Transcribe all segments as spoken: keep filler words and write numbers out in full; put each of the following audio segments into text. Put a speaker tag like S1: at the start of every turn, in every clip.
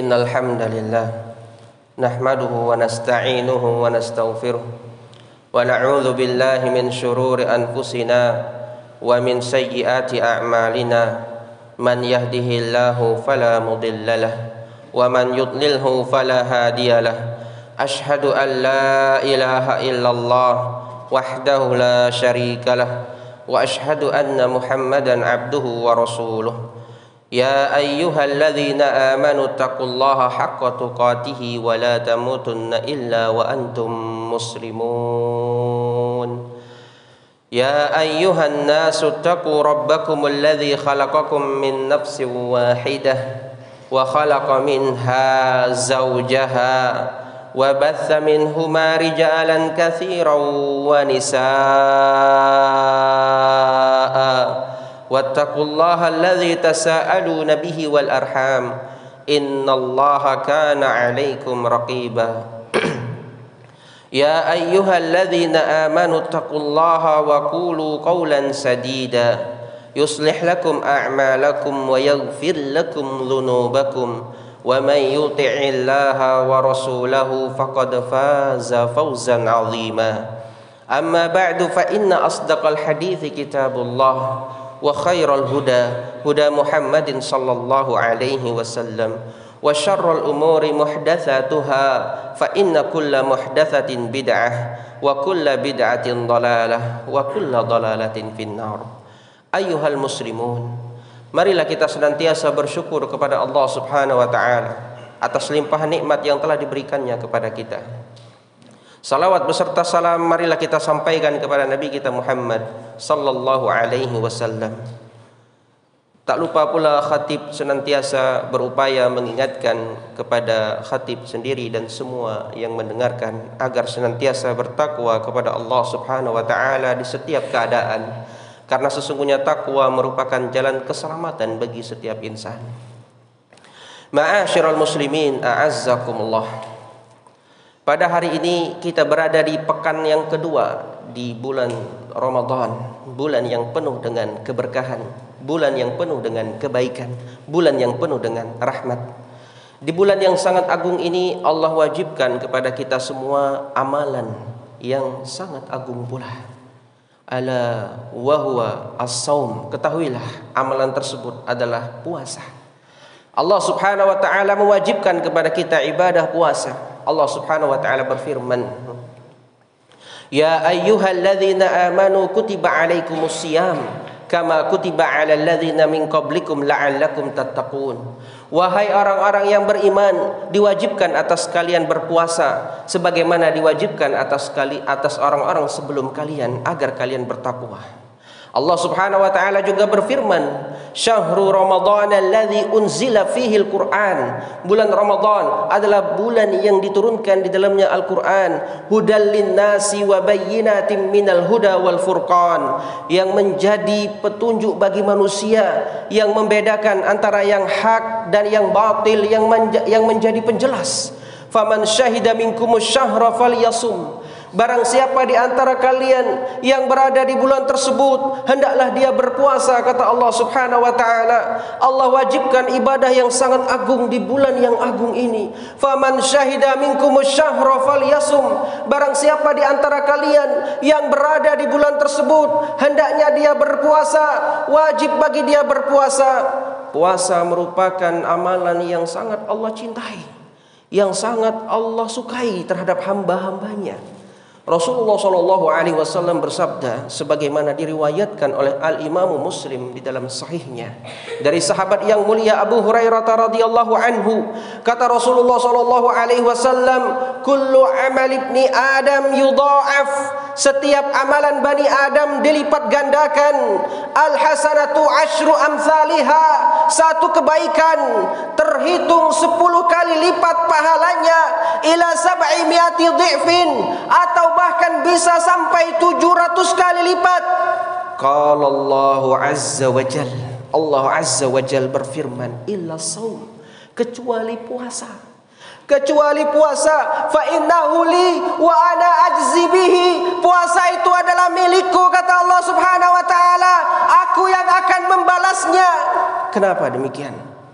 S1: Innal hamdalillah nahmaduhu wa nasta'inuhu wa nastaghfiruh wa na'udzu billahi min shururi anfusina wa min sayyiati a'malina man yahdihillahu fala mudhillalah wa man yudlilhu fala hadiyalah. Ashhadu an la ilaha illallah wahdahu la syarikalah wa ashhadu anna Muhammadan abduhu wa rasuluh. Ya ayyuhalladzina amanu taqullaha haqqa tuqatih wa la tamutunna illa wa antum muslimun. Ya ayyuhan nasu taqu rabbakumul ladzi khalaqakum min nafsin wahidah wa khalaqa minha zawjaha wa batha minhuma rijalan katsiran wa nisaa. Wattaqullaha alladzi tasaaluna bihi wal arham innallaha kana 'alaikum raqiba. Ya ayyuhalladzina amanu taqullaha wa qulu qawlan sadida yuslih lakum a'malakum wa yaghfir lakum dhunubakum wa man yuti'illaha wa rasulahu faqad faza fawzan 'azima. Amma ba'du fa inna asdaqal hadithi kitabullah wa khairal huda huda Muhammadin sallallahu alaihi wasallam wa syarrul umuri muhdatsatuha fa inna kulla muhdatsatin bid'ah wa kulla bid'atin dhalalah wa kulla dhalalatin finnar. Ayyuhal muslimun, marilah kita senantiasa bersyukur kepada Allah Subhanahu wa taala atas limpahan nikmat yang telah diberikannya kepada kita. Salawat beserta salam marilah kita sampaikan kepada Nabi kita Muhammad sallallahu alaihi wasallam. Tak lupa pula khatib senantiasa berupaya mengingatkan kepada khatib sendiri dan semua yang mendengarkan agar senantiasa bertakwa kepada Allah Subhanahu wa taala di setiap keadaan, karena sesungguhnya takwa merupakan jalan keselamatan bagi setiap insan. Ma'asyiral muslimin, a'azzakumullah. Pada hari ini kita berada di pekan yang kedua di bulan Ramadan, bulan yang penuh dengan keberkahan, bulan yang penuh dengan kebaikan, bulan yang penuh dengan rahmat. Di bulan yang sangat agung ini Allah wajibkan kepada kita semua amalan yang sangat agung pula. Ala wa huwa as-shaum. Ketahuilah amalan tersebut adalah puasa. Allah Subhanahu wa taala mewajibkan kepada kita ibadah puasa. Allah Subhanahu wa taala berfirman, Ya ayyuhalladzina amanu kutiba alaikumus shiyam kama kutiba alal ladzina min qablikum la'allakum tattaqun. Wahai orang-orang yang beriman, diwajibkan atas kalian berpuasa sebagaimana diwajibkan atas kali atas orang-orang sebelum kalian agar kalian bertakwa. Allah Subhanahu wa taala juga berfirman, Syahrul Ramadan alladzi unzila fihi al-Qur'an. Bulan Ramadan adalah bulan yang diturunkan di dalamnya Al-Qur'an. Hudal linnasi wa bayyinatin minal huda wal furqan. Yang menjadi petunjuk bagi manusia, yang membedakan antara yang hak dan yang batil, yang menja- yang menjadi penjelas. Faman syahida minkumus syahra falyasum. Barang siapa di antara kalian yang berada di bulan tersebut, hendaklah dia berpuasa, kata Allah Subhanahu wa taala. Allah wajibkan ibadah yang sangat agung di bulan yang agung ini. Faman syahida minkumus syahra falyasum. Barang siapa di antara kalian yang berada di bulan tersebut, hendaknya dia berpuasa, wajib bagi dia berpuasa. Puasa merupakan amalan yang sangat Allah cintai, yang sangat Allah sukai terhadap hamba-hambanya. Rasulullah shallallahu alaihi wasallam bersabda sebagaimana diriwayatkan oleh Al-Imam Muslim di dalam sahihnya dari sahabat yang mulia Abu Hurairah radhiyallahu anhu, kata Rasulullah shallallahu alaihi wasallam, kullu amal ibni Adam yudha'af. Setiap amalan Bani Adam dilipat gandakan. Al hasanatu asyru amsalihha. Satu kebaikan terhitung sepuluh kali lipat pahalanya, ila sab'i mi'ati dhi'fin, atau bahkan bisa sampai tujuh ratus kali lipat. Qala Allah azza wa jalla, Allah azza wa jalla berfirman, illa shaum, kecuali puasa. Kecuali puasa, fa innahu li wa ana ajzi bihi. Puasa itu adalah milikku, kata Allah Subhanahu wa taala. Aku yang akan membalasnya. Kenapa demikian?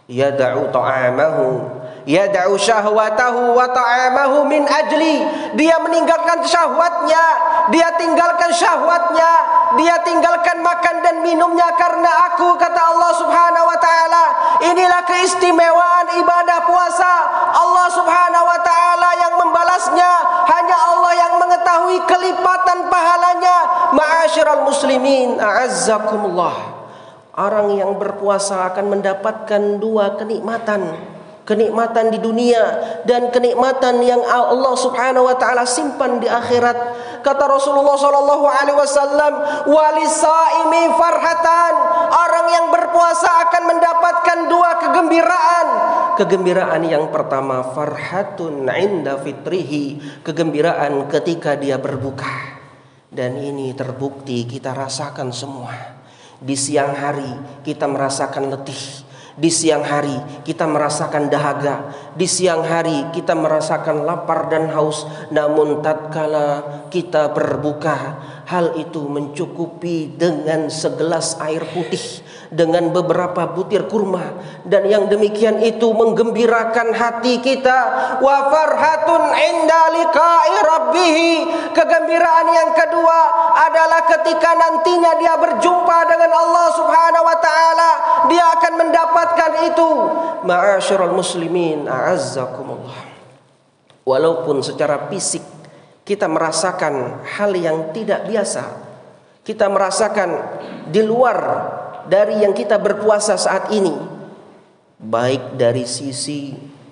S1: yad'u ta'amahu yad'u syahwatahu wa ta'amahu min ajli. Dia meninggalkan syahwatnya, dia tinggalkan syahwatnya, dia tinggalkan makan dan minumnya karena aku, kata Allah Subhanahu wa taala. Inilah keistimewaan ibadah puasa. Allah Subhanahu wa taala yang membalasnya, hanya Allah yang mengetahui kelipatan pahalanya. Ma'asyiral muslimin, a'azzakumullah. Orang yang berpuasa akan mendapatkan dua kenikmatan. Kenikmatan di dunia dan kenikmatan yang Allah Subhanahu wa taala simpan di akhirat. Kata Rasulullah sallallahu alaihi wasallam, "Walisaimi farhatan." Orang yang berpuasa akan mendapatkan dua kegembiraan. Kegembiraan yang pertama, farhatun 'inda fitrihi, kegembiraan ketika dia berbuka. Dan ini terbukti kita rasakan semua. Di siang hari kita merasakan letih. Di siang hari kita merasakan dahaga. Di siang hari kita merasakan lapar dan haus. Namun tatkala kita berbuka, hal itu mencukupi dengan segelas air putih, dengan beberapa butir kurma. Dan yang demikian itu menggembirakan hati kita. Wa farhatun 'inda liqa'i rabbih. Kegembiraan yang kedua adalah ketika nantinya dia berjumpa dengan Allah Subhanahu wa taala, dia akan mendapatkan itu. Ma'asyiral muslimin, a'azzakumullah. Walaupun secara fisik kita merasakan hal yang tidak biasa, kita merasakan di luar dari yang kita berpuasa saat ini, baik dari sisi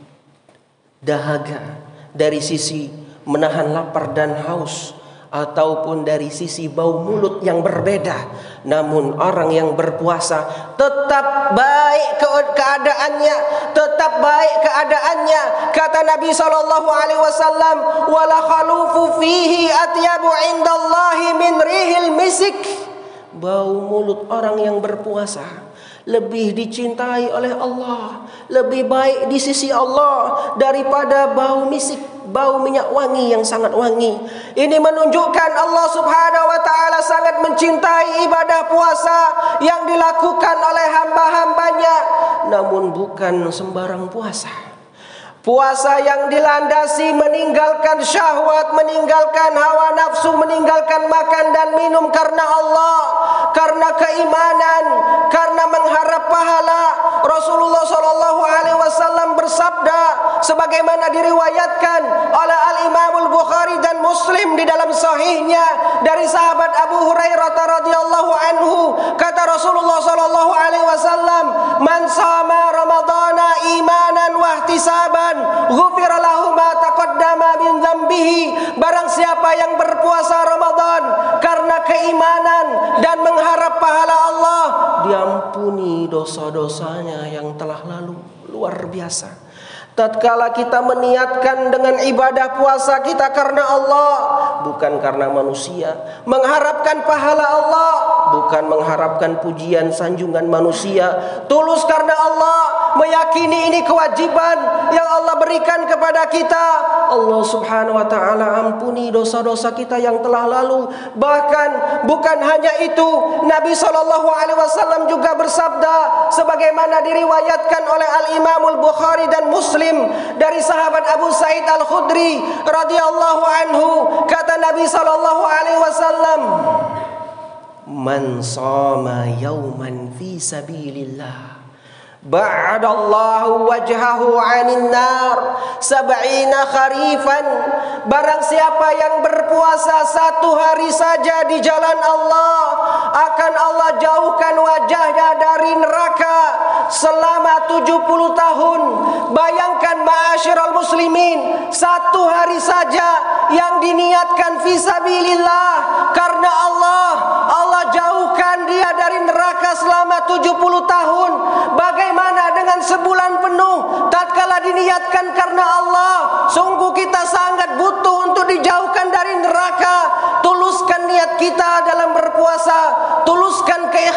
S1: dahaga, dari sisi menahan lapar dan haus, ataupun dari sisi bau mulut yang berbeda. Namun orang yang berpuasa tetap baik keadaannya, tetap baik keadaannya. Kata Nabi sallallahu alaihi wasallam, "Wala khalufu fihi atyabu 'indallahi min rihil misik." Bau mulut orang yang berpuasa lebih dicintai oleh Allah, lebih baik di sisi Allah daripada bau misik, bau minyak wangi yang sangat wangi. Ini menunjukkan Allah Subhanahu wa taala sangat mencintai ibadah puasa yang dilakukan oleh hamba-hambanya. Namun bukan sembarang puasa. Puasa yang dilandasi meninggalkan syahwat, meninggalkan hawa nafsu, meninggalkan makan dan minum karena Allah, karena keimanan, karena mengharap pahala. Rasulullah sallallahu alaihi wasallam bersabda sebagaimana diriwayatkan oleh Al-Imam Al-Bukhari dan Muslim di dalam sahihnya dari sahabat Abu Hurairah radhiyallahu anhu, kata Rasulullah sallallahu alaihi wasallam, "Man shama ramadhana imanan wa ihtisaban ghufira lahu ma taqaddama min dzambihi." Barang siapa yang berpuasa Ramadan karena keimanan dan mengharap pahala Allah, diampuni dosa-dosanya yang telah lalu. Luar biasa. Tatkala kita meniatkan dengan ibadah puasa kita karena Allah, bukan karena manusia, mengharapkan pahala Allah, bukan mengharapkan pujian sanjungan manusia, tulus karena Allah, meyakini ini kewajiban yang Allah berikan kepada kita. Allah Subhanahu wa taala ampuni dosa-dosa kita yang telah lalu. Bahkan bukan hanya itu, Nabi sallallahu alaihi wasallam juga bersabda sebagaimana diriwayatkan oleh Al-Imam Al-Bukhari dan Muslim dari sahabat Abu Sa'id Al-Khudri radhiyallahu anhu, kata Nabi sallallahu alaihi wasallam, "Man shama yauman fi sabilillah ba'adallahu wajhahu 'anil nar sab'ina kharifan." Barang siapa yang berpuasa satu hari saja di jalan Allah, akan Allah jauhkan wajahnya dari neraka selama tujuh puluh tahun. Bayangkan ma'asyiral muslimin, satu hari saja yang diniatkan fisabilillah karena Allah, Allah jauhkan dia dari neraka selama tujuh puluh tahun. Bagaimana dengan sebulan penuh tatkala diniatkan karena Allah? Sungguh kita sangat butuh untuk dijauhkan dari neraka. Tuluskan niat kita dalam berpuasa, tuluskan keikhlasan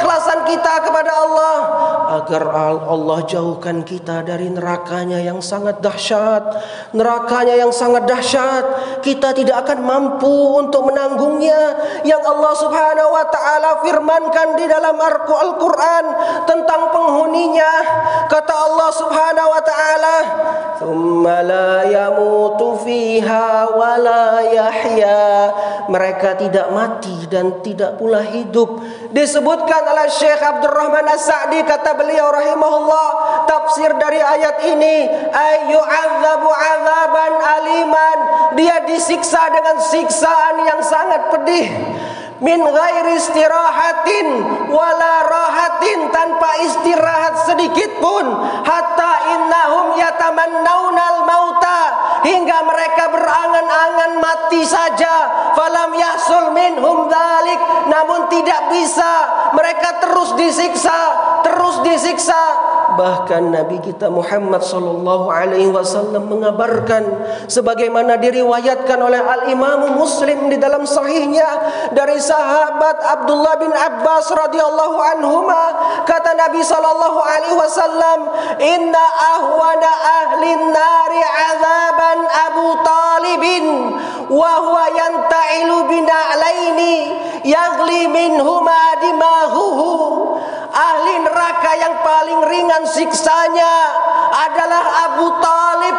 S1: amalan kita kepada Allah, agar Allah jauhkan kita dari nerakanya yang sangat dahsyat. Nerakanya yang sangat dahsyat, kita tidak akan mampu untuk menanggungnya. Yang Allah Subhanahu wa taala firmankan di dalam Al-Qur'an tentang penghuninya, kata Allah Subhanahu wa taala, "Tsumma la yamutu fiha wa la yahya." Mereka tidak mati dan tidak pula hidup. Disebutkan oleh Syekh Abdurrahman As-Sa'di, kata beliau rahimahullah, tafsir dari ayat ini, ayyu'adzabu 'adzaban aliman, dia disiksa dengan siksaan yang sangat pedih, min ghairi istirahatin wala rahatin, tanpa istirahat sedikit pun, hatta innahum yatamannaunal mauta, hingga mereka berangan-angan mati saja, falam yahsul minhum dzalik, namun tidak bisa, mereka terus disiksa, terus disiksa. Bahkan Nabi kita Muhammad sallallahu alaihi wasallam mengabarkan, sebagaimana diriwayatkan oleh Al-Imam Muslim di dalam sahihnya dari sahabat Abdullah bin Abbas radhiyallahu anhuma, kata Nabi sallallahu alaihi wasallam, inna ahwana ahlin nari azaban Abu Talibin wa huwa yanta'ilu bina'laini yaghli minhuma dimahuhu. Ahli neraka yang paling ringan siksanya adalah Abu Talib.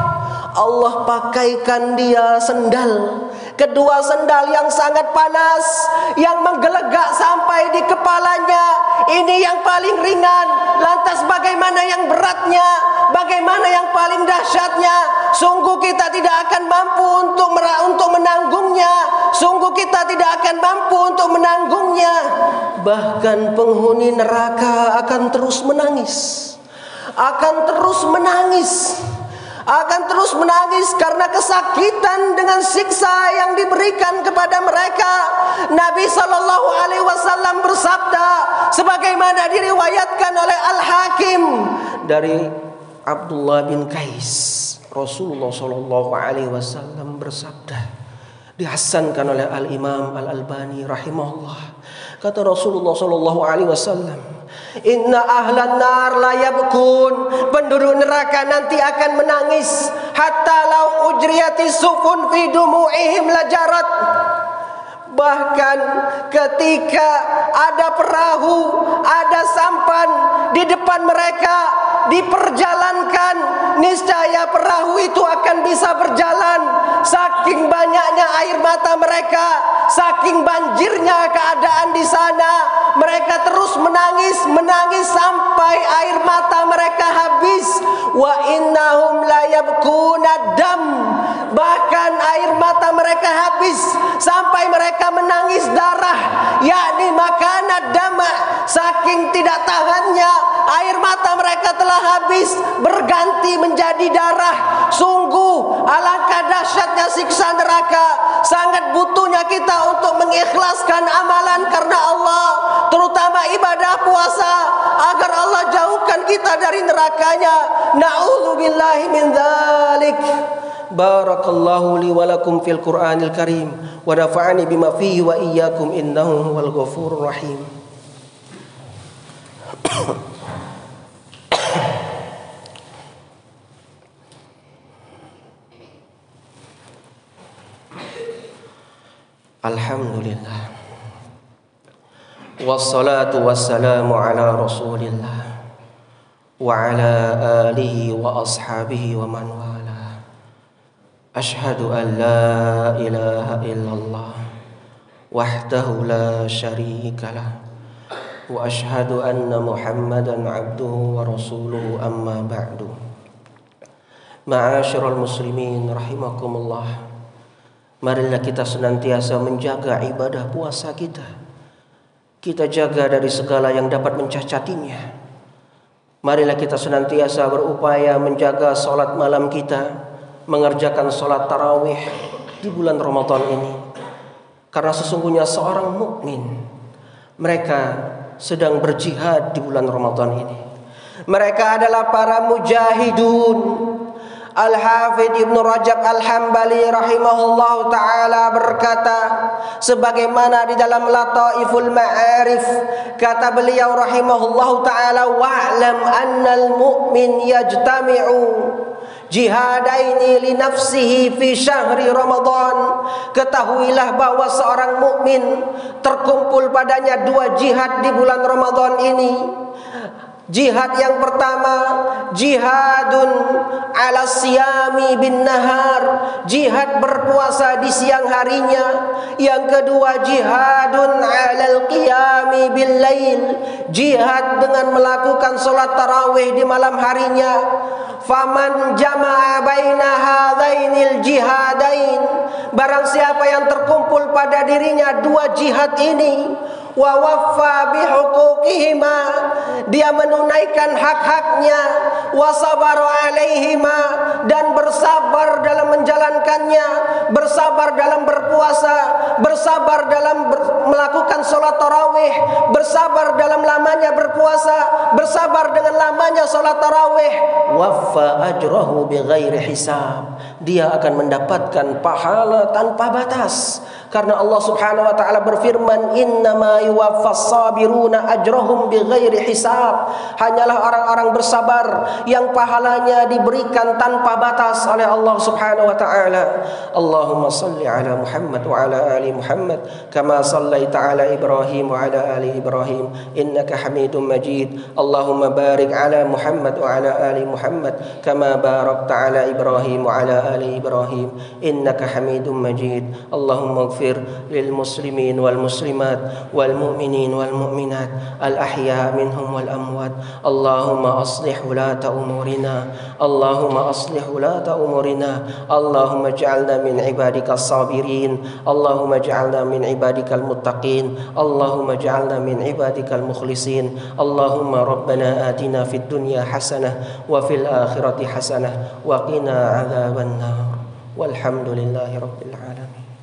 S1: Allah pakaikan dia sendal, kedua sendal yang sangat panas, yang menggelegak sampai di kepalanya. Ini yang paling ringan. Lantas bagaimana yang beratnya? Bagaimana yang paling dahsyatnya? Sungguh kita tidak akan mampu untuk untuk menanggungnya. Sungguh kita tidak akan mampu untuk menanggungnya. Bahkan penghuni neraka akan terus menangis, akan terus menangis, akan terus menangis karena kesakitan dengan siksa yang diberikan kepada mereka. Nabi sallallahu alaihi wasallam bersabda, sebagaimana diriwayatkan oleh Al-Hakim dari Abdullah bin Qais, Rasulullah sallallahu alaihi wasallam bersabda, dihasankan oleh Al-Imam Al-Albani rahimahullah, kata Rasulullah sallallahu alaihi wasallam, inna ahlan nar la yabkun, penduduk neraka nanti akan menangis, hatta law ujriyati sufun fi dumu'ihim lajarat. Bahkan ketika ada perahu, ada sampan di depan mereka, diperjalankan, niscaya perahu itu akan bisa berjalan. Saking banyaknya air mata mereka, saking banjirnya keadaan di sana, mereka terus menangis, menangis sampai air mata mereka habis. Wa innahum la yabkuna dam, bahkan air mata mereka habis sampai mereka menangis darah, yakni makana dama, saking tidak tahannya air mata mereka telah habis berganti menjadi darah. Sungguh alangkah dahsyatnya siksa neraka. Sangat butuhnya kita untuk mengikhlaskan amalan karena Allah, terutama ibadah puasa, agar Allah jauhkan kita dari nerakanya. Na'udzubillahi min dzalik. Barakallahu li wa lakum fil Qur'anil Karim wa nafa'ani bima fihi wa iyyakum innahu huwal ghafurur rahim. Alhamdulillah, wassalatu wassalamu ala Rasulillah wa ala alihi wa ashabihi wa man wala. Ashhadu an la ilaha illallah wahdahu la syarika lah, wa ashhadu anna Muhammadan abduhu wa rasuluhu, amma ba'du. Ma'asyiral muslimin rahimakumullah, marilah kita senantiasa menjaga ibadah puasa kita. Kita jaga dari segala yang dapat mencacatinya. Marilah kita senantiasa berupaya menjaga salat malam kita, mengerjakan salat tarawih di bulan Ramadan ini. Karena sesungguhnya seorang mukmin, mereka sedang berjihad di bulan Ramadan ini. Mereka adalah para mujahidun, Al-Hafidh Ibnu Rajab Al-Hambali rahimahullah ta'ala berkata, sebagaimana di dalam Lataiful Ma'arif, kata beliau rahimahullah ta'ala, wa'lam annal mu'min yajtami'u jihadaini li nafsihi fi syahri Ramadan. Ketahuilah bahwa seorang mukmin terkumpul padanya dua jihad di bulan Ramadan ini. Jihad yang pertama, jihadun ala siyami bin nahar, jihad berpuasa di siang harinya. Yang kedua, jihadun alal qiyami bil lail, jihad dengan melakukan salat tarawih di malam harinya. Faman jama'a baina hadainil jihadain, barang siapa yang terkumpul pada dirinya dua jihad ini, wa waffa bihuquqihima, dia menunaikan hak-haknya, wa sabara alaihima, dan bersabar dalam menjalankannya, bersabar dalam berpuasa, bersabar dalam ber- melakukan salat tarawih, bersabar dalam lamanya berpuasa, bersabar dengan lamanya salat tarawih, waffa ajrahu bighairi hisab, dia akan mendapatkan pahala tanpa batas. Karena Allah Subhanahu wa taala berfirman, innama yuwaffas sabiruna ajrahum bighairi hisab, hanyalah orang-orang bersabar yang pahalanya diberikan tanpa batas oleh Allah Subhanahu wa taala. Allahumma salli ala Muhammad wa ala ali Muhammad kama sallaita ala Ibrahim wa ala ali Ibrahim innaka Hamidum Majid. Allahumma barik ala Muhammad wa ala ali Muhammad kama barakta ala Ibrahim wa ala ali Ibrahim innaka Hamidum Majid. Allahumma ighfir lil muslimin wal muslimat wal mu'minin wal mu'minat al ahya minhum wal amwat. Allahumma aslih ulata umurina, Allahumma aslih ulata umurina, Allahumma ij'alna min ibadika sabirin, Allahumma ij'alna min ibadika muttaqin, Allahumma ij'alna min ibadika mukhlisin. Allahumma rabbana atina fid dunya hasanah wa fil akhirati hasanah wa qina adzabannar. Walhamdulillahi rabbil alamin.